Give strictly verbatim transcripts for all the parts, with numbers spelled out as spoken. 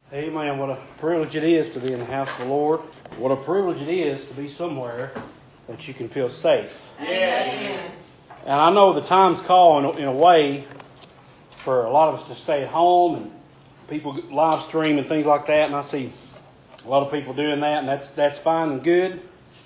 Amen. What a privilege it is to be in the house of the Lord. What a privilege it is to be somewhere that you can feel safe. Yes. And I know the time's calling in a way for a lot of us to stay at home and people live stream and things like that. And I see a lot of people doing that, and that's that's fine and good.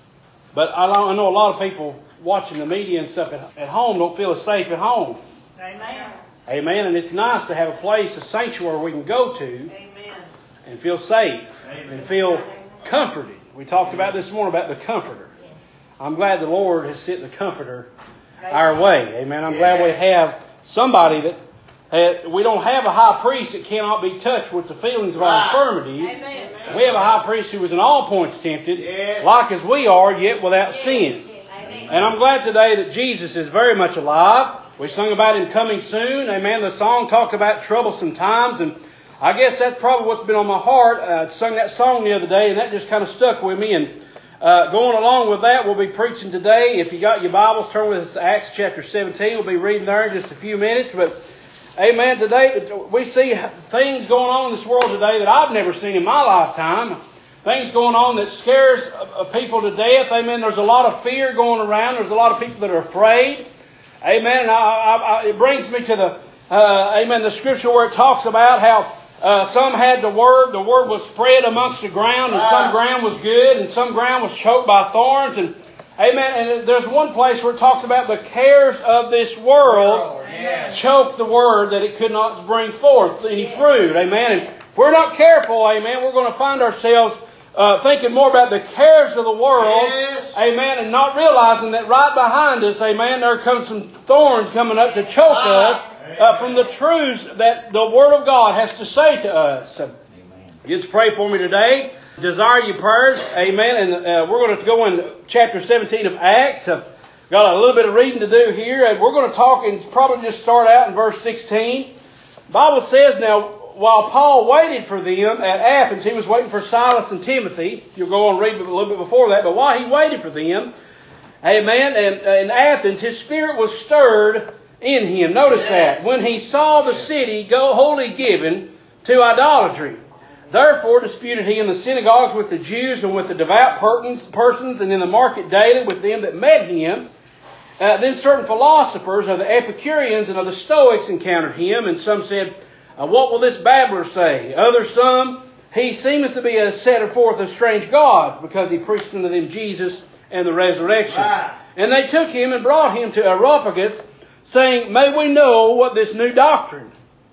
But I know a lot of people watching the media and stuff at, at home don't feel as safe at home. Amen. Amen. And it's nice to have a place, a sanctuary we can go to. Amen. And feel safe. Amen. And feel comforted. We talked about this morning about the Comforter. I'm glad the Lord has sent the Comforter our way. Amen. I'm glad we have somebody that uh, we don't have a high priest that cannot be touched with the feelings of our infirmities. Amen. We have a high priest who was in all points tempted, Yes. like as we are, yet without sin. Amen. And I'm glad today that Jesus is very much alive. We sung about Him coming soon. Amen. The song talked about troublesome times, and I guess that's probably what's been on my heart. I sung that song the other day, and that just kind of stuck with me. And uh, going along with that, we'll be preaching today. If you got your Bibles, turn with us to Acts chapter seventeen. We'll be reading there in just a few minutes. But, amen, today we see things going on in this world today that I've never seen in my lifetime. Things going on that scares people to death. Amen. There's a lot of fear going around. There's a lot of people that are afraid. Amen. And I, I, I, it brings me to the, uh, amen, the scripture where it talks about how Uh, some had the word, the word was spread amongst the ground, and some ground was good, and some ground was choked by thorns, and amen, and there's one place where it talks about the cares of this world Yes. choked the word that it could not bring forth any fruit, amen, and if we're not careful, amen, we're going to find ourselves uh, thinking more about the cares of the world, Yes. amen, and not realizing that right behind us, amen, there comes some thorns coming up to choke us, Uh, from the truths that the Word of God has to say to us. Amen. Just pray for me today. Desire your prayers. Amen. And uh, we're going to go in chapter seventeen of Acts. Uh, got a little bit of reading to do here. And we're going to talk and probably just start out in verse sixteen. The Bible says, now, while Paul waited for them at Athens, he was waiting for Silas and Timothy. You'll go on and read a little bit before that. But while he waited for them, amen, and in Athens, his spirit was stirred in him. Notice Yes. that. When he saw the city go wholly given to idolatry. Therefore disputed he in the synagogues with the Jews and with the devout persons, and in the market daily with them that met him. Uh, then certain philosophers of the Epicureans and of the Stoics encountered him, and some said, uh, what will this babbler say? Others some, he seemeth to be a setter forth of strange gods, because he preached unto them Jesus and the resurrection. Right. And they took him and brought him to Areopagus, saying, may we know what this new doctrine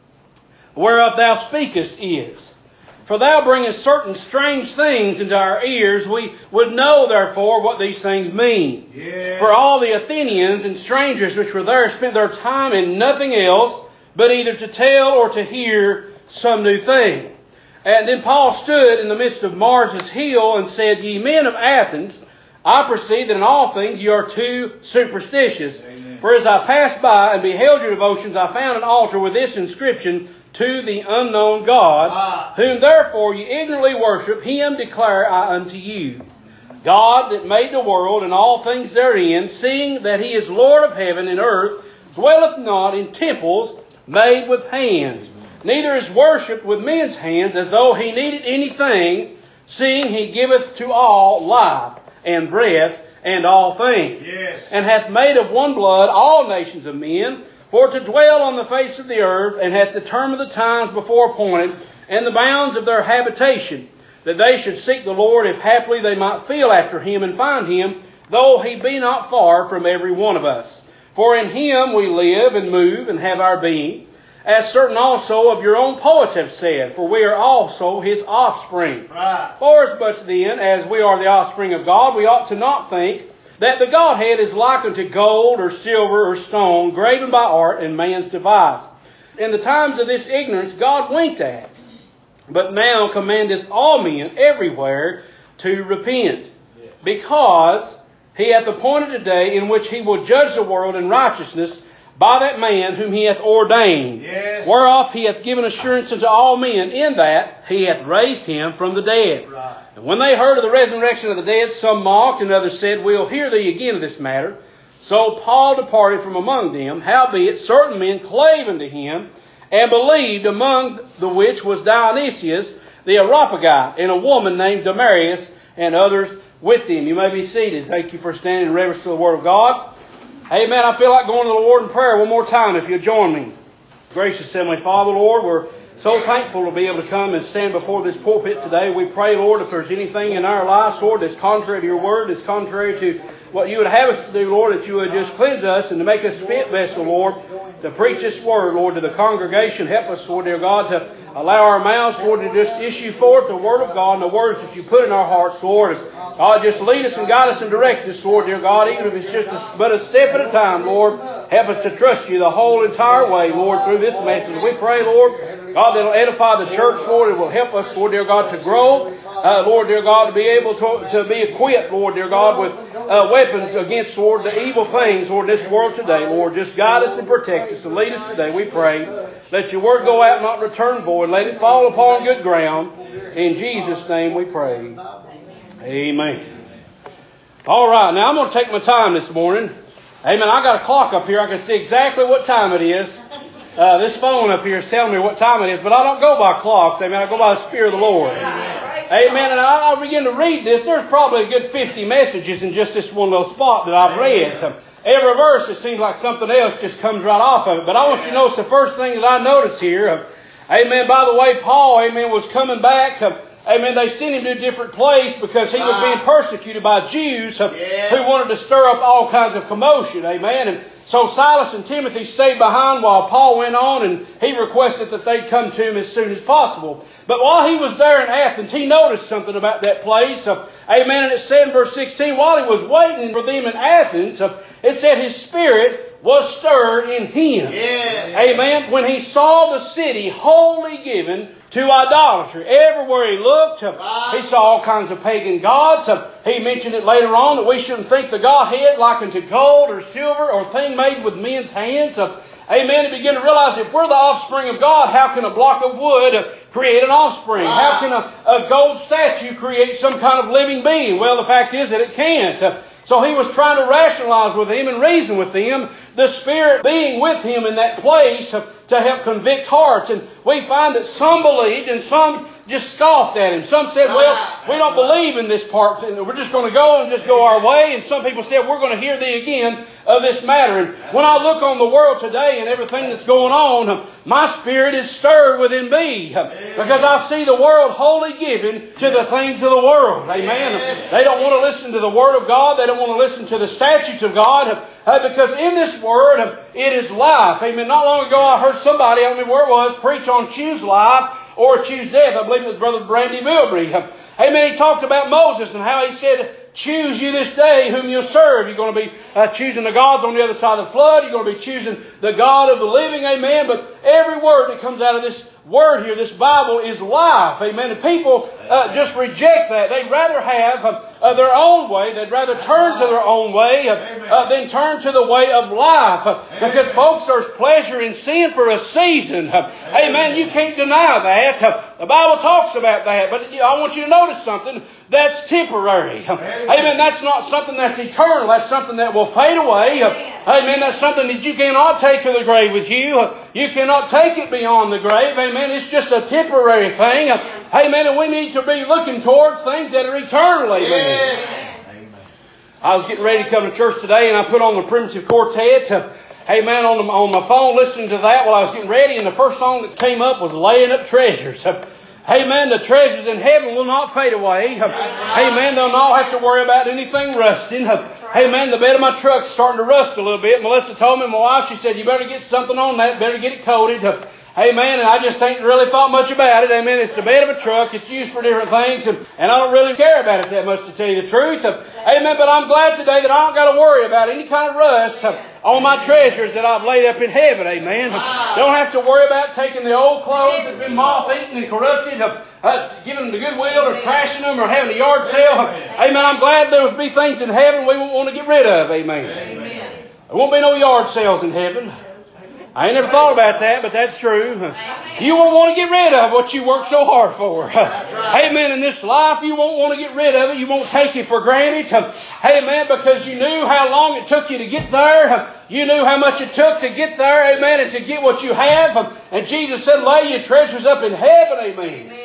whereof thou speakest is. For thou bringest certain strange things into our ears. We would know, therefore, what these things mean. Yes. For all the Athenians and strangers which were there spent their time in nothing else, but either to tell or to hear some new thing. And then Paul stood in the midst of Mars' hill and said, ye men of Athens, I perceive that in all things you are too superstitious. Amen. For as I passed by and beheld your devotions, I found an altar with this inscription, to the unknown God, Ah. whom therefore you ignorantly worship, him declare I unto you. God that made the world and all things therein, seeing that he is Lord of heaven and earth, dwelleth not in temples made with hands, neither is worshipped with men's hands as though he needed anything, seeing he giveth to all life and breath and all things, Yes. and hath made of one blood all nations of men, for to dwell on the face of the earth, and hath determined the times before appointed, and the bounds of their habitation, that they should seek the Lord, if haply they might feel after him and find him, though he be not far from every one of us. For in him we live and move and have our being, as certain also of your own poets have said, for we are also his offspring. Right. For as much then as we are the offspring of God, we ought to not think that the Godhead is like unto gold or silver or stone, graven by art and man's device. In the times of this ignorance God winked at, but now commandeth all men everywhere to repent, because he hath appointed a day in which he will judge the world in righteousness by that man whom he hath ordained, Yes. whereof he hath given assurance unto all men, in that he hath raised him from the dead. Right. And when they heard of the resurrection of the dead, some mocked, and others said, we'll hear thee again of this matter. So Paul departed from among them. Howbeit certain men clave unto him, and believed, among the which was Dionysius, the Areopagite, and a woman named Damaris, and others with him. You may be seated. Thank you for standing in reverence to the Word of God. Amen. I feel like going to the Lord in prayer one more time if you'll join me. Gracious Heavenly Father, Lord, we're so thankful to be able to come and stand before this pulpit today. We pray, Lord, if there's anything in our lives, Lord, that's contrary to your Word, that's contrary to what you would have us to do, Lord, that you would just cleanse us and to make us fit vessel, Lord, to preach this Word, Lord, to the congregation. Help us, Lord, dear God, to allow our mouths, Lord, to just issue forth the Word of God and the words that you put in our hearts, Lord. God, just lead us and guide us and direct us, Lord, dear God, even if it's just a, but a step at a time, Lord. Help us to trust you the whole entire way, Lord, through this message. We pray, Lord, God, that will edify the church, Lord. It will help us, Lord, dear God, to grow. Uh, Lord, dear God, to be able to, to be equipped, Lord, dear God, with uh, weapons against, Lord, the evil things, Lord, in this world today. Lord, just guide us and protect us and lead us today, we pray. Let your word go out and not return void. Let it fall upon good ground. In Jesus' name we pray. Amen. All right, now I'm going to take my time this morning. Amen. I got a clock up here. I can see exactly what time it is. Uh, this phone up here is telling me what time it is, but I don't go by clocks. Amen. I go by the Spirit of the Lord. Amen. And I, I begin to read this. There's probably a good fifty messages in just this one little spot that I've read. So every verse, it seems like something else just comes right off of it. But I want you to notice the first thing that I noticed here. Uh, amen. By the way, Paul, amen, was coming back. Uh, amen. They sent him to a different place because he was being persecuted by Jews uh, yes. who wanted to stir up all kinds of commotion. Amen. And so Silas and Timothy stayed behind while Paul went on, and he requested that they'd come to him as soon as possible. But while he was there in Athens, he noticed something about that place. Uh, amen. And it said in verse sixteen, while he was waiting for them in Athens, uh, it said his spirit was stirred in him. Yes. Amen. When he saw the city wholly given to idolatry. Everywhere he looked, uh, he saw all kinds of pagan gods. Uh, he mentioned it later on that we shouldn't think the Godhead like unto gold or silver or thing made with men's hands. Uh, amen. He began to realize if we're the offspring of God, how can a block of wood uh, create an offspring? Wow. How can a, a gold statue create some kind of living being? Well, the fact is that it can't. Uh, so he was trying to rationalize with them and reason with them, the Spirit being with him in that place uh, to help convict hearts. And we find that some believed and some just scoffed at him. Some said, well, we don't believe in this part. We're just going to go and just go our way. And some people said, we're going to hear thee again of this matter. And when I look on the world today and everything that's going on, my spirit is stirred within me because I see the world wholly given to the things of the world. Amen. They don't want to listen to the Word of God. They don't want to listen to the statutes of God. Uh, because in this Word, uh, it is life. Amen. Not long ago, I heard somebody, I don't remember where it was, preach on choose life or choose death. I believe it was Brother Brandy Milbury. Uh, amen. He talked about Moses and how he said, choose you this day whom you'll serve. You're going to be uh, choosing the gods on the other side of the flood. You're going to be choosing the God of the living. Amen. But every word that comes out of this word here, this Bible, is life. Amen. And people uh, just reject that. They'd rather have uh, uh, their own way. They'd rather turn to their own way uh, uh, than turn to the way of life. Uh, because, folks, there's pleasure in sin for a season. Uh, amen. You can't deny that. Uh, the Bible talks about that. But I want you to notice something. That's temporary. Uh, amen. That's not something that's eternal. That's something that will fade away. Uh, amen. That's something that you cannot take to the grave with you. Uh, you cannot take it beyond the grave. Amen. It's just a temporary thing. Uh, amen. And we need to be looking towards things that are eternal. Amen. Yes. I was getting ready to come to church today, and I put on the Primitive Quartet. Uh, amen. On, the, on my phone, listening to that while I was getting ready, and the first song that came up was Laying Up Treasures. Uh, Amen. The treasures in heaven will not fade away. Amen. They'll not have to worry about anything rusting. Amen. The bed of my truck's starting to rust a little bit. Melissa told me, my wife, she said, you better get something on that. Better get it coated. Amen. And I just ain't really thought much about it. Amen. It's the bed of a truck. It's used for different things. And, and I don't really care about it that much, to tell you the truth. Amen. But I'm glad today that I don't got to worry about any kind of rust on my treasures that I've laid up in heaven. Amen. Don't have to worry about taking the old clothes that's been moth-eaten and corrupted, uh, uh, giving them to Goodwill or trashing them or having a yard sale. Amen. I'm glad there will be things in heaven we won't want to get rid of. Amen. Amen. There won't be no yard sales in heaven. I ain't never thought about that, but that's true. You won't want to get rid of what you worked so hard for. Amen. In this life, you won't want to get rid of it. You won't take it for granted. Amen. Because you knew how long it took you to get there. You knew how much it took to get there. Amen. And to get what you have. And Jesus said, lay your treasures up in heaven. Amen.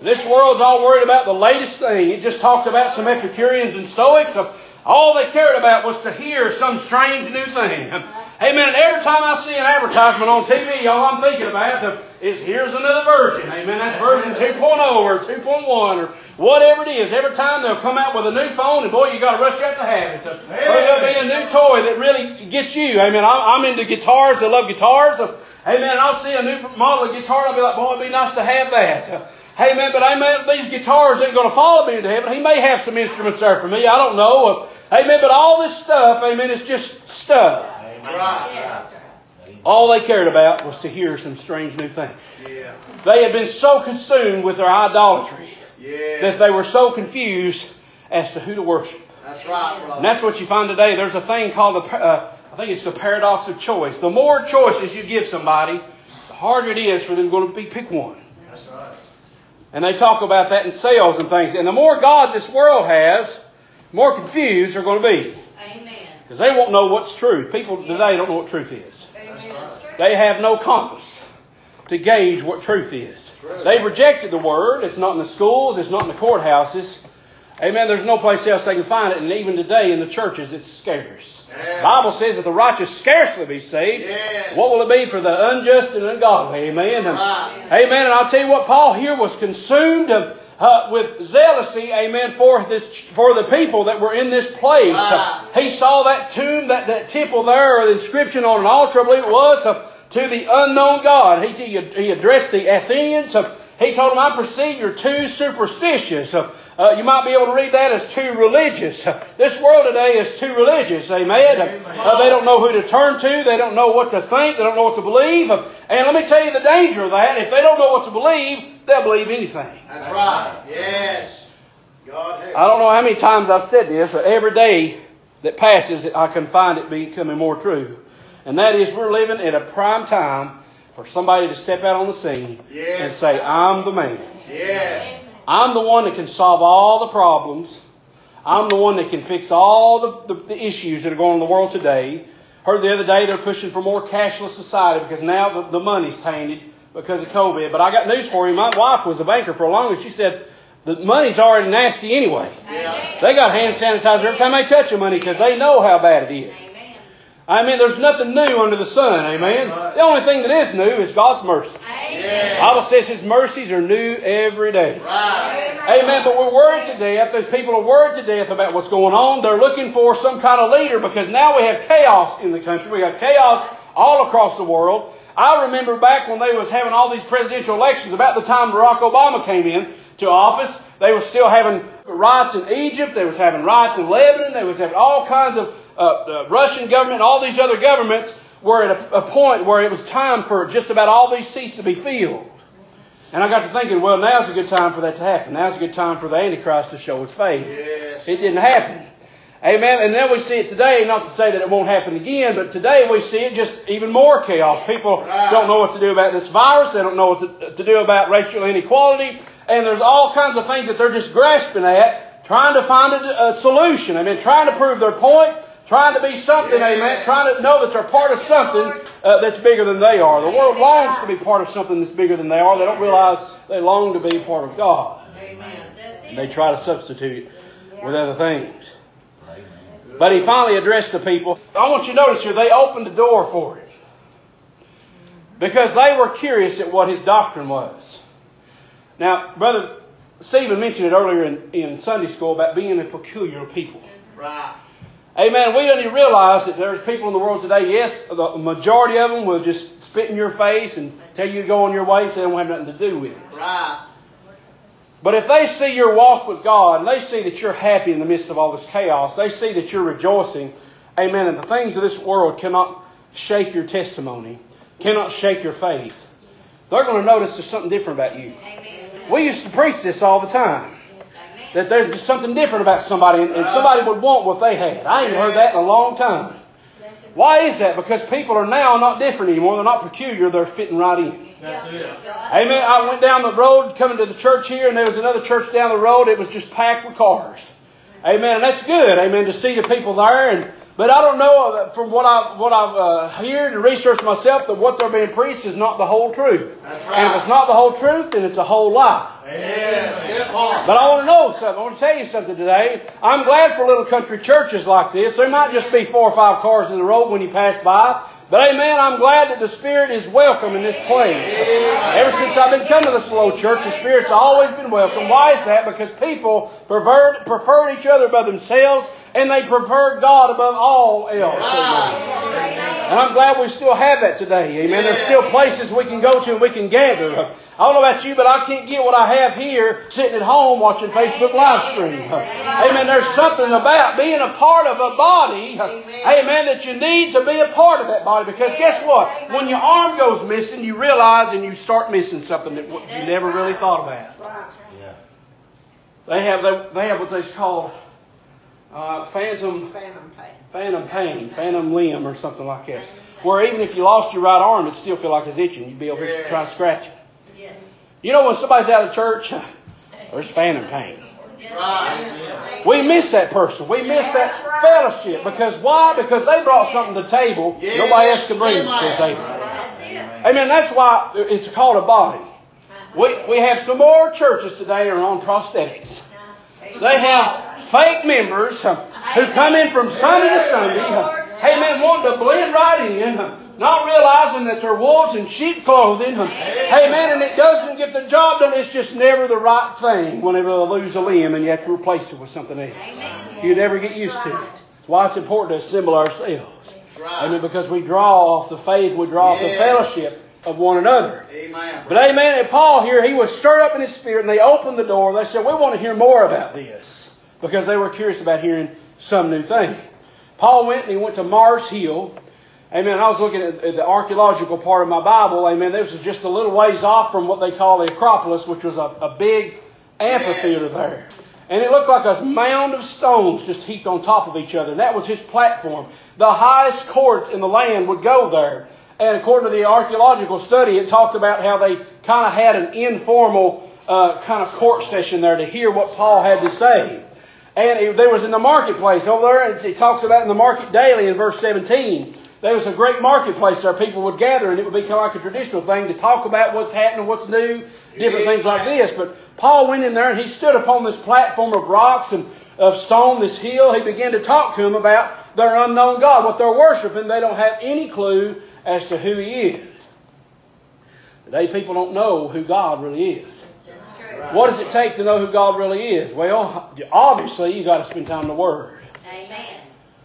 This world's all worried about the latest thing. It just talked about some Epicureans and Stoics. All they cared about was to hear some strange new thing. Amen. And every time I see an advertisement on T V, all I'm thinking about is here's another version. Amen. That's version two point oh or two point one or whatever it is. Every time they'll come out with a new phone, and boy, you got to rush out to have it. Or there'll be a new toy that really gets you. Amen. I'm into guitars. I love guitars. Amen. And I'll see a new model of guitar, and I'll be like, boy, it'd be nice to have that. Amen. But amen, these guitars ain't going to follow me into heaven. He may have some instruments there for me. I don't know. Amen. But all this stuff, amen, is just stuff. Right. All they cared about was to hear some strange new thing. Yeah. They had been so consumed with their idolatry yeah. that they were so confused as to who to worship. That's right, brother. And that's what you find today. There's a thing called the, uh, I think it's the paradox of choice. The more choices you give somebody, the harder it is for them to be pick one. That's right. And they talk about that in sales and things. And the more God this world has, the more confused they're going to be. Amen. Because they won't know what's truth. People today don't know what truth is. Amen. They have no compass to gauge what truth is. They've rejected the Word. It's not in the schools. It's not in the courthouses. Amen. There's no place else they can find it. And even today in the churches, it's scarce. Yes. The Bible says that the righteous scarcely be saved. Yes. What will it be for the unjust and ungodly? Amen. And, amen. And I'll tell you what, Paul here was consumed of, uh, with zealousy, amen, for this, for the people that were in this place. Wow. Uh, he saw that tomb, that, that temple there, or the inscription on an altar, I believe it was, uh, to the unknown God. He, he, he addressed the Athenians. Uh, he told them, I perceive you're too superstitious. Uh, Uh, you might be able to read that as too religious. This world today is too religious. Amen. Uh, they don't know who to turn to. They don't know what to think. They don't know what to believe. And let me tell you the danger of that. If they don't know what to believe, they'll believe anything. That's right. Yes. God help. I don't know how many times I've said this, but every day that passes, I can find it becoming more true. And that is, we're living at a prime time for somebody to step out on the scene yes. and say, I'm the man. Yes. I'm the one that can solve all the problems. I'm the one that can fix all the, the, the issues that are going on in the world today. Heard the other day they're pushing for more cashless society because now the, the money's tainted because of COVID. But I got news for you. My wife was a banker for a long time. She said the money's already nasty anyway. Yeah. They got hand sanitizer every time they touch the money because they know how bad it is. I mean, there's nothing new under the sun, amen? Right. The only thing that is new is God's mercy. Yes. The Bible says His mercies are new every day. Right. Amen, but we're worried to death. Those people are worried to death about what's going on. They're looking for some kind of leader because now we have chaos in the country. We have chaos all across the world. I remember back when they was having all these presidential elections, about the time Barack Obama came in to office, they were still having riots in Egypt. They was having riots in Lebanon. They was having all kinds of Uh, the Russian government, all these other governments were at a, a point where it was time for just about all these seats to be filled. And I got to thinking, well, now's a good time for that to happen. Now's a good time for the Antichrist to show his face. Yes. It didn't happen. Amen. And then we see it today, not to say that it won't happen again, but today we see it just even more chaos. People right. don't know what to do about this virus. They don't know what to, to do about racial inequality. And there's all kinds of things that they're just grasping at, trying to find a, a solution. I mean, trying to prove their point. Trying to be something, yeah. amen. Trying to know that they're part of something uh, that's bigger than they are. The world longs to be part of something that's bigger than they are. They don't realize they long to be part of God. And they try to substitute it with other things. But He finally addressed the people. I want you to notice here, they opened the door for Him. Because they were curious at what His doctrine was. Now, Brother Stephen mentioned it earlier in, in Sunday school about being a peculiar people. Right. Amen. We don't even realize that there's people in the world today, yes, the majority of them will just spit in your face and tell you to go on your way so they don't have nothing to do with it. Right. But if they see your walk with God and they see that you're happy in the midst of all this chaos, they see that you're rejoicing, amen, and the things of this world cannot shake your testimony, cannot shake your faith, they're going to notice there's something different about you. Amen. We used to preach this all the time. That there's just something different about somebody, and, and somebody would want what they had. I ain't heard that in a long time. Why is that? Because people are now not different anymore. They're not peculiar. They're fitting right in. That's it. Amen. I went down the road coming to the church here, and there was another church down the road. It was just packed with cars. Amen. And that's good. Amen. To see the people there. And But I don't know from what I what I've uh, heard and researched myself that what they're being preached is not the whole truth. That's right. And if it's not the whole truth, then it's a whole lie. Yes, good point. But I want to know something. I want to tell you something today. I'm glad for little country churches like this. There might just be four or five cars in the road when you pass by. But amen, I'm glad that the Spirit is welcome in this place. Ever since I've been coming to this little church, the Spirit's always been welcome. Why is that? Because people prefer, prefer each other above themselves, and they prefer God above all else. Amen. And I'm glad we still have that today. Amen. There's still places we can go to and we can gather. I don't know about you, but I can't get what I have here sitting at home watching Facebook live stream. Amen. There's something about being a part of a body, amen, that you need to be a part of that body. Because guess what? When your arm goes missing, you realize and you start missing something that you never really thought about. They have they, they have what they call uh, phantom Phantom pain. phantom pain, phantom limb, or something like that. Where even if you lost your right arm, it still feel like it's itching. You'd be able to try to scratch it. Yes. You know when somebody's out of church, there's phantom pain. Right. We miss that person. We miss that fellowship. Because why? Because they brought something to the table nobody else could bring to the table. Amen. That's why it's called a body. We we have some more churches today are on prosthetics. They have fake members who come in from Sunday to Sunday, amen, wanting to blend right in, not realizing that they're wolves in sheep clothing. Amen. And it doesn't get the job done. It's just never the right thing whenever they lose a limb and you have to replace it with something else. You never get used to it. That's why it's important to assemble ourselves. Amen. Because we draw off the faith, we draw off the fellowship of one another. Amen. But amen, and Paul here, he was stirred up in his spirit, and they opened the door. They said, we want to hear more about this. Because they were curious about hearing some new thing. Paul went and he went to Mars Hill. Amen. I was looking at the archaeological part of my Bible. Amen. This was just a little ways off from what they call the Acropolis, which was a, a big amphitheater yes. there. And it looked like a mound of stones just heaped on top of each other. And that was his platform. The highest courts in the land would go there. And according to the archaeological study, it talked about how they kind of had an informal uh, kind of court session there to hear what Paul had to say. And it, there was in the marketplace over there, and it talks about in the market daily in verse seventeen. There was a great marketplace there. People would gather, and it would be kind of like a traditional thing to talk about what's happening, what's new, different things like this. But Paul went in there, and he stood upon this platform of rocks and of stone, this hill. He began to talk to them about their unknown God, what they're worshiping. They don't have any clue as to who He is. Today, people don't know who God really is. What does it take to know who God really is? Well, obviously, you've got to spend time in the Word. Amen.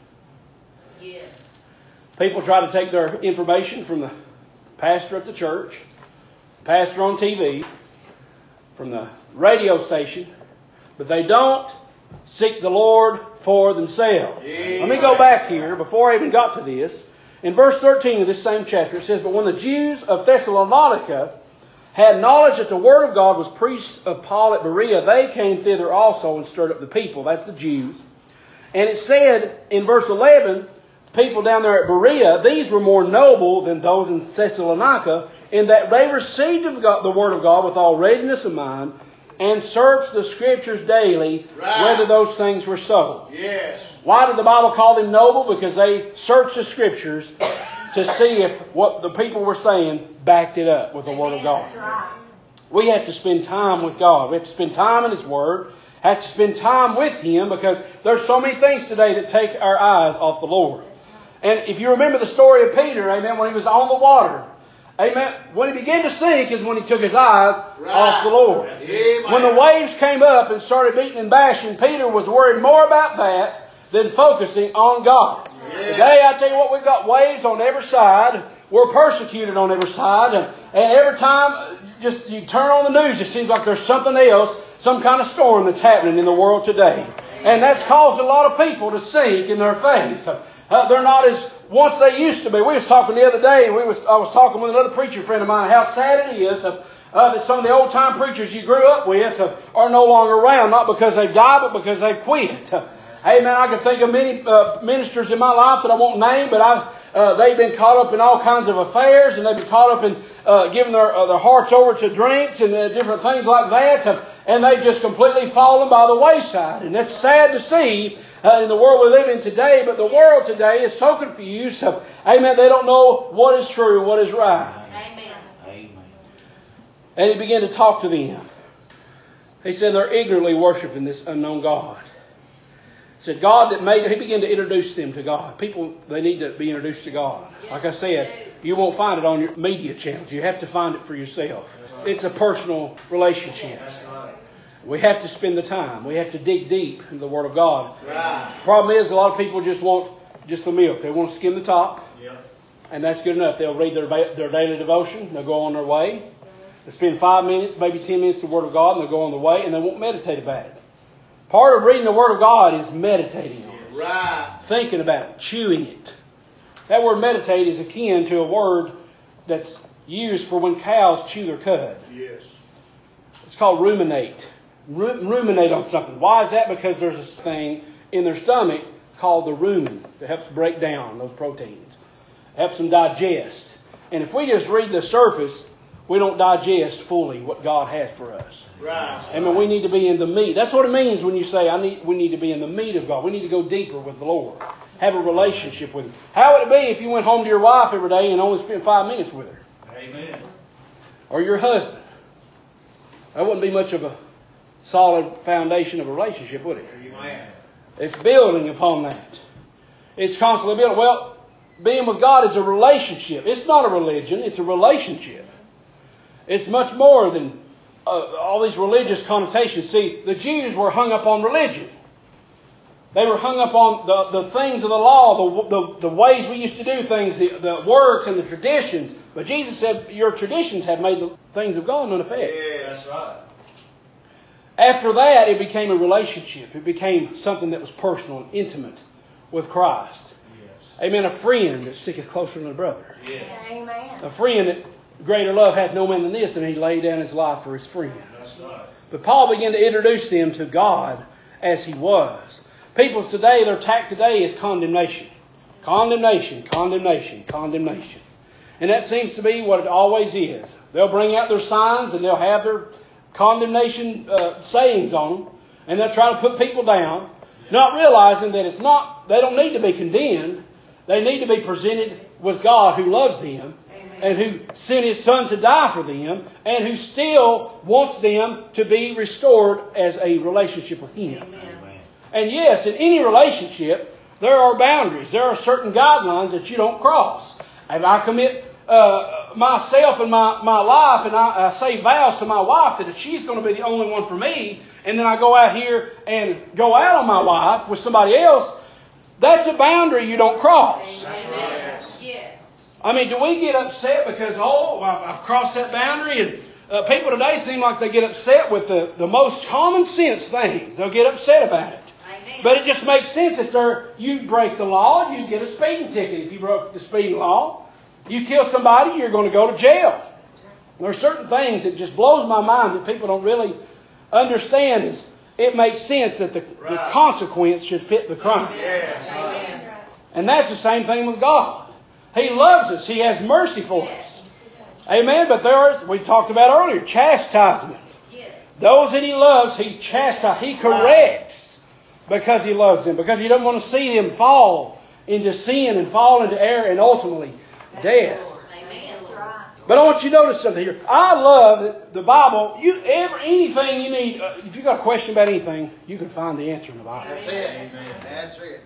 Yes. People try to take their information from the pastor at the church, pastor on T V, from the radio station, but they don't seek the Lord for themselves. Yeah. Let me go back here before I even got to this. In verse thirteen of this same chapter, it says, but when the Jews of Thessalonica had knowledge that the word of God was preached of Paul at Berea, they came thither also and stirred up the people. That's the Jews. And it said in verse eleven, people down there at Berea, these were more noble than those in Thessalonica, in that they received of God, the word of God with all readiness of mind, and searched the Scriptures daily, right. whether those things were so. Yes. Why did the Bible call them noble? Because they searched the Scriptures to see if what the people were saying backed it up with the Word of God. That's right. We have to spend time with God. We have to spend time in His Word. Have to spend time with Him, because there's so many things today that take our eyes off the Lord. And if you remember the story of Peter, amen, when he was on the water, amen, when he began to sink is when he took his eyes right. off the Lord. Amen. When the waves came up and started beating and bashing, Peter was worried more about that than focusing on God. Yeah. Today, I tell you what, we've got waves on every side. We're persecuted on every side. And every time just you turn on the news, it seems like there's something else, some kind of storm that's happening in the world today. And that's caused a lot of people to sink in their faith. Uh, they're not as once they used to be. We was talking the other day, we was I was talking with another preacher friend of mine, how sad it is uh, uh, that some of the old time preachers you grew up with uh, are no longer around, not because they've died, but because they've quit. Uh, hey man, I can think of many uh, ministers in my life that I won't name, but I uh, they've been caught up in all kinds of affairs, and they've been caught up in uh, giving their uh, their hearts over to drinks and uh, different things like that, uh, and they've just completely fallen by the wayside, and it's sad to see. uh, in the world we live in today, but the world today is so confused. So, amen, they don't know what is true, what is right. Amen. Amen. And he began to talk to them. He said they're ignorantly worshiping this unknown God. He said God that made, he began to introduce them to God. People, they need to be introduced to God. Like I said, you won't find it on your media channels. You have to find it for yourself. It's a personal relationship. We have to spend the time. We have to dig deep into the Word of God. Right. The problem is a lot of people just want just the milk. They want to skim the top. Yep. And that's good enough. They'll read their their daily devotion. They'll go on their way. They spend five minutes, maybe ten minutes in the Word of God, and they'll go on their way, and they won't meditate about it. Part of reading the Word of God is meditating on it. Right. Thinking about it, chewing it. That word meditate is akin to a word that's used for when cows chew their cud. Yes. It's called ruminate. Ru- ruminate on something. Why is that? Because there's this thing in their stomach called the rumen that helps break down those proteins. Helps them digest. And if we just read the surface, we don't digest fully what God has for us. Right. I mean, we need to be in the meat. That's what it means when you say, "I need." We need to be in the meat of God. We need to go deeper with the Lord. Have a relationship with Him. How would it be if you went home to your wife every day and only spent five minutes with her? Amen. Or your husband? That wouldn't be much of a solid foundation of a relationship, would it? Amen. It's building upon that. It's constantly building. Well, being with God is a relationship. It's not a religion. It's a relationship. It's much more than uh, all these religious connotations. See, the Jews were hung up on religion. They were hung up on the, the things of the law, the, the, the ways we used to do things, the, the works and the traditions. But Jesus said, your traditions have made the things of God none effect. Yeah, that's right. After that, it became a relationship. It became something that was personal and intimate with Christ. Yes. Amen. A friend that sticketh closer than a brother. Yeah. Amen. A friend that greater love hath no man than this, and he laid down his life for his friend. That's right. But Paul began to introduce them to God as He was. People today, their attack today is condemnation. Condemnation, condemnation, condemnation. And that seems to be what it always is. They'll bring out their signs and they'll have their condemnation uh, sayings on them. And they'll try to put people down, not realizing that it's not, they don't need to be condemned. They need to be presented with God who loves them. And who sent His Son to die for them, and who still wants them to be restored as a relationship with Him. Amen. And yes, in any relationship, there are boundaries. There are certain guidelines that you don't cross. If I commit uh, myself and my, my life, and I, I say vows to my wife that if she's going to be the only one for me, and then I go out here and go out on my wife with somebody else, that's a boundary you don't cross. Amen. Yes. I mean, do we get upset because, oh, I've crossed that boundary? And uh, people today seem like they get upset with the, the most common sense things. They'll get upset about it. Amen. But it just makes sense that they're, you break the law, you get a speeding ticket. If you broke the speeding law, you kill somebody, you're going to go to jail. There are certain things that just blows my mind that people don't really understand. Is it makes sense that the, Right. the consequence should fit the crime. Yes. Amen. And that's the same thing with God. He loves us. He has mercy for us. Amen. But there is, we talked about earlier, chastisement. Yes. Those that He loves, He chastises. He corrects because He loves them. Because He doesn't want to see them fall into sin and fall into error and ultimately death. Amen. That's right. But I want you to notice something here. I love that the Bible, you ever anything you need, uh, if you've got a question about anything, you can find the answer in the Bible. That's it. That's it.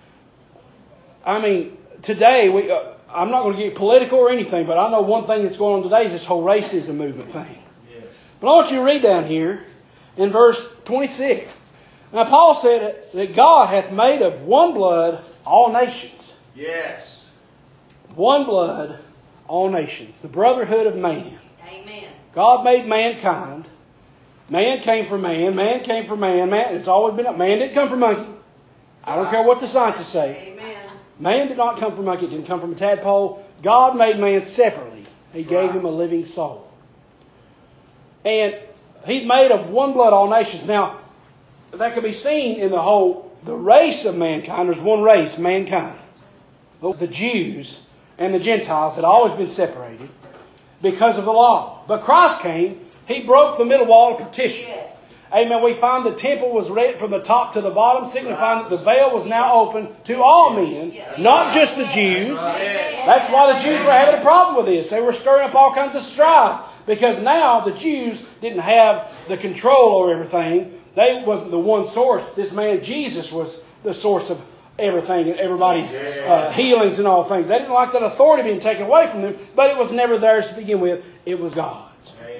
I mean, today, we. Uh, I'm not going to get political or anything, but I know one thing that's going on today is this whole racism movement thing. Yes. But I want you to read down here in verse twenty-six. Now, Paul said that God hath made of one blood all nations. Yes. One blood, all nations. The brotherhood of man. Amen. God made mankind. Man came from man. Man came from man. Man, it's always been up. Man didn't come from monkey. I don't care what the scientists say. Amen. Man did not come from a monkey. It didn't come from a tadpole. God made man separately. He gave Right. him a living soul. And He's made of one blood all nations. Now, that can be seen in the whole, the race of mankind. There's one race, mankind. The Jews and the Gentiles had always been separated because of the law. But Christ came. He broke the middle wall of partition. Yes. Amen. We find the temple was red from the top to the bottom, signifying that the veil was now open to all men, not just the Jews. That's why the Jews were having a problem with this. They were stirring up all kinds of strife. Because now the Jews didn't have the control over everything. They wasn't the one source. This man Jesus was the source of everything and everybody's uh, healings and all things. They didn't like that authority being taken away from them, but it was never theirs to begin with. It was God's.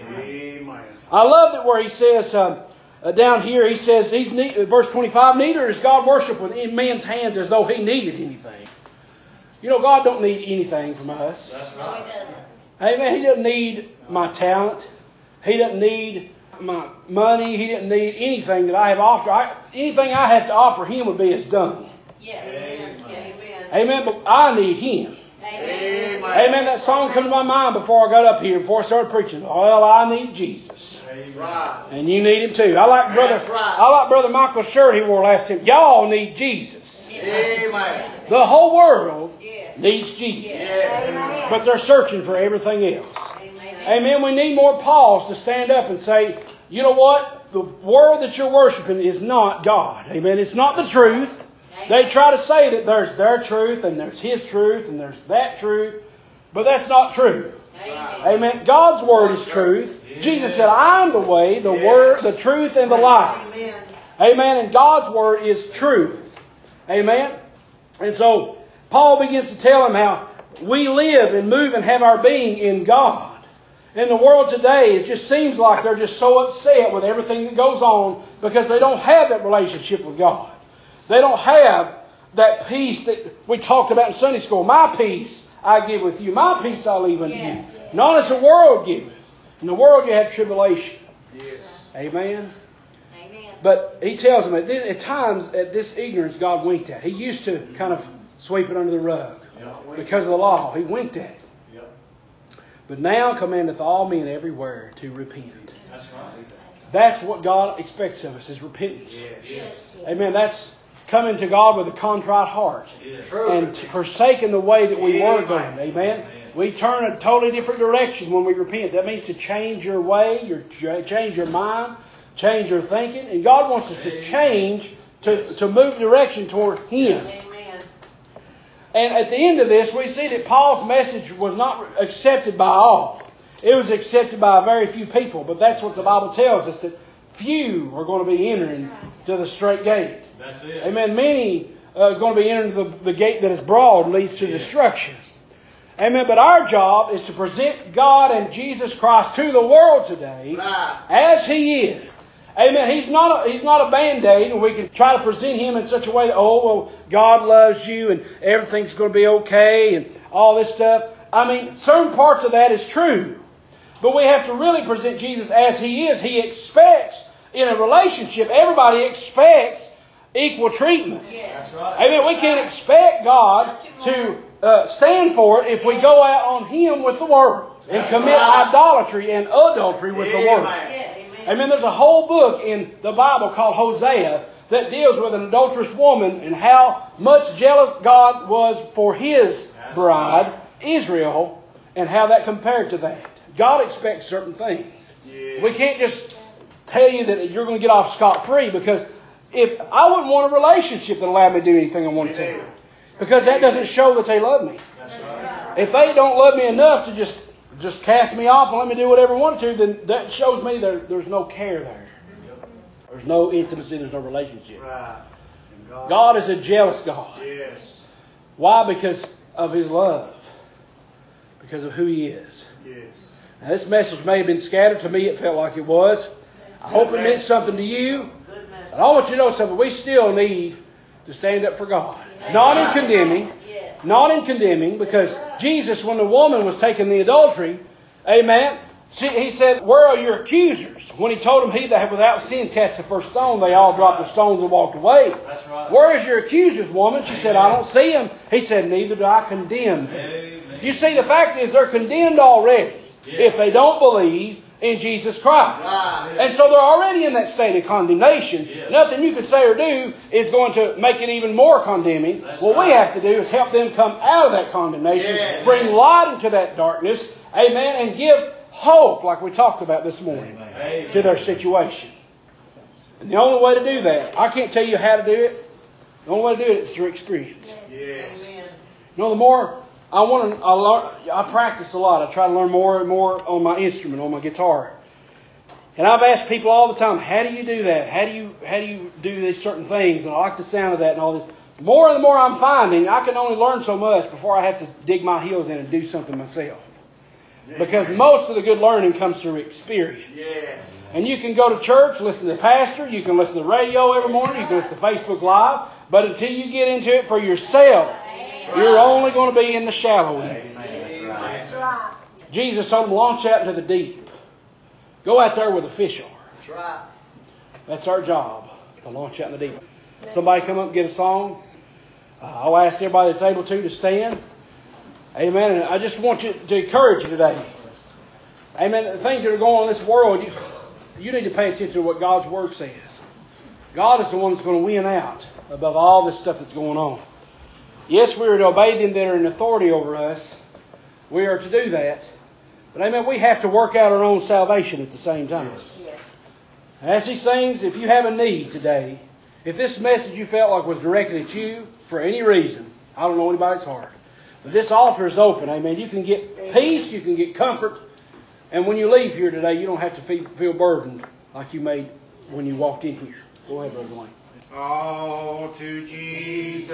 Amen. I love it where he says, uh, uh, down here, he says, he's ne- verse twenty-five, neither is God worshipped with in men's hands as though He needed anything. You know, God don't need anything from us. That's No, right. He doesn't. Amen. He doesn't need my talent. He doesn't need my money. He didn't need anything that I have offered. I, anything I have to offer Him would be as done. Yes. Amen. Yes. Amen. But I need Him. Amen. Amen. That song come to my mind before I got up here, before I started preaching. Well, I need Jesus. That's right. And you need Him too. I like brother. That's right. I like brother Michael's shirt he wore last time. Y'all need Jesus. Amen. The whole world Yes. needs Jesus. Yes. But they're searching for everything else. Amen. Amen. We need more Pauls to stand up and say, you know what? The world that you're worshiping is not God. Amen. It's not the truth. They try to say that there's their truth and there's His truth and there's that truth. But that's not true. Amen. Amen. God's Word is truth. Jesus said, I'm the way, the Word, the truth, and the life. Amen. Amen. And God's Word is truth. Amen. And so Paul begins to tell him how we live and move and have our being in God. In the world today, it just seems like they're just so upset with everything that goes on because they don't have that relationship with God. They don't have that peace that we talked about in Sunday school. My peace I give with you. My peace I leave unto Yes. you. Not as the world giveth. In the world you have tribulation. Yes. Amen. Amen. But he tells them that at times at this ignorance God winked at. He used to kind of sweep it under the rug. Because of the law, He winked at it. Yep. But now commandeth all men everywhere to repent. That's right. That's what God expects of us, is repentance. Yes. Amen. That's coming to God with a contrite heart. True. And forsaking the way that we were going. Amen. We turn a totally different direction when we repent. That means to change your way, your change your mind, change your thinking. And God wants us to change to, to move direction toward Him. Amen. And at the end of this, we see that Paul's message was not accepted by all. It was accepted by very few people. But that's what the Bible tells us, that few are going to be entering to the straight gate. That's it. Amen. Many uh, are going to be entering the, the gate that is broad and leads to destruction. Amen. But our job is to present God and Jesus Christ to the world today Right. as He is. Amen. He's not a, he's not a Band-Aid, and we can try to present Him in such a way that, oh, well, God loves you and everything's going to be okay and all this stuff. I mean, certain parts of that is true. But we have to really present Jesus as He is. He expects, in a relationship, everybody expects equal treatment. Yes. That's right. Amen. We can't expect God to uh, stand for it if we go out on Him with the world and That's commit right. idolatry and adultery with the world. Amen. Yes. Amen. There's a whole book in the Bible called Hosea that deals with an adulterous woman and how much jealous God was for His bride, Israel, and how that compared to that. God expects certain things. Yes. We can't just tell you that you're going to get off scot-free, because if I wouldn't want a relationship that allowed me to do anything I wanted to. Because that doesn't show that they love me. That's right. If they don't love me enough to just just cast me off and let me do whatever I want to, then that shows me there, there's no care there. There's no intimacy, there's no relationship. Right. And God. God is a jealous God. Yes. Why? Because of His love. Because of who He is. Yes. Now, this message may have been scattered. To me, it felt like it was. I hope it meant something to you. But I want you to know something. We still need to stand up for God. Not in condemning. Yes. Not in condemning, because Jesus, when the woman was taking the adultery, amen, she, He said, where are your accusers? When He told them, he that without sin cast the first stone, they all dropped the stones and walked away. That's right. Where is your accusers, woman? She said, I don't see them. He said, neither do I condemn them. Amen. You see, the fact is they're condemned already if they don't believe in Jesus Christ. Right. And so they're already in that state of condemnation. Yes. Nothing you can say or do is going to make it even more condemning. That's what right. we have to do is help them come out of that condemnation, Yes. bring light into that darkness, amen, and give hope, like we talked about this morning, Amen. to their situation. And the only way to do that, I can't tell you how to do it. The only way to do it is through experience. Yes. Amen. You know, the more I want to, I, learn, I practice a lot. I try to learn more and more on my instrument, on my guitar. And I've asked people all the time, how do you do that? How do you how do you do these certain things? And I like the sound of that and all this. The more and the more I'm finding, I can only learn so much before I have to dig my heels in and do something myself. Because most of the good learning comes through experience. Yes. And you can go to church, listen to the pastor, you can listen to the radio every morning, you can listen to Facebook Live, but until you get into it for yourself, you're only going to be in the shallow end. That's right. Jesus told them, launch out into the deep. Go out there where the fish are. That's right. That's our job, to launch out in the deep. Somebody come up and get a song. Uh, I'll ask everybody that's able to to stand. Amen. And I just want you to encourage you today. Amen. The things that are going on in this world, you, you need to pay attention to what God's Word says. God is the one that's going to win out above all this stuff that's going on. Yes, we are to obey them that are in authority over us. We are to do that. But amen, we have to work out our own salvation at the same time. Yes. As he sings, if you have a need today, if this message you felt like was directed at you for any reason, I don't know anybody's heart, but this altar is open. Amen. You can get peace, you can get comfort, and when you leave here today, you don't have to feel, feel burdened like you made when you walked in here. Go ahead, Brother Dwayne. All to Jesus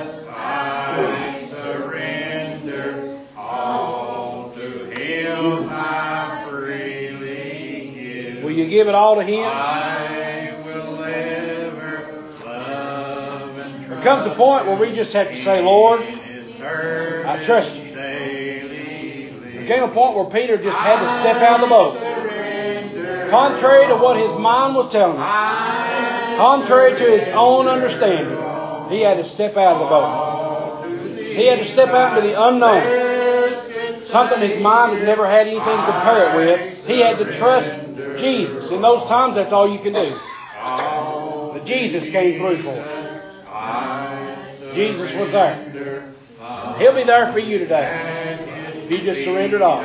I surrender, all to Him I freely give. Will you give it all to Him? I will ever love and trust. There comes a point where we just have to say, Lord, I trust you. There came a point where Peter just had to step out of the boat. Contrary to what his mind was telling him, contrary to his own understanding, he had to step out of the boat. He had to step out into the unknown. Something his mind had never had anything to compare it with. He had to trust Jesus. In those times, that's all you can do. But Jesus came through for him. Jesus was there. He'll be there for you today. If you just surrender it all.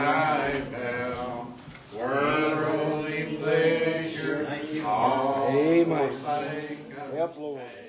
Amen. Help, Lord.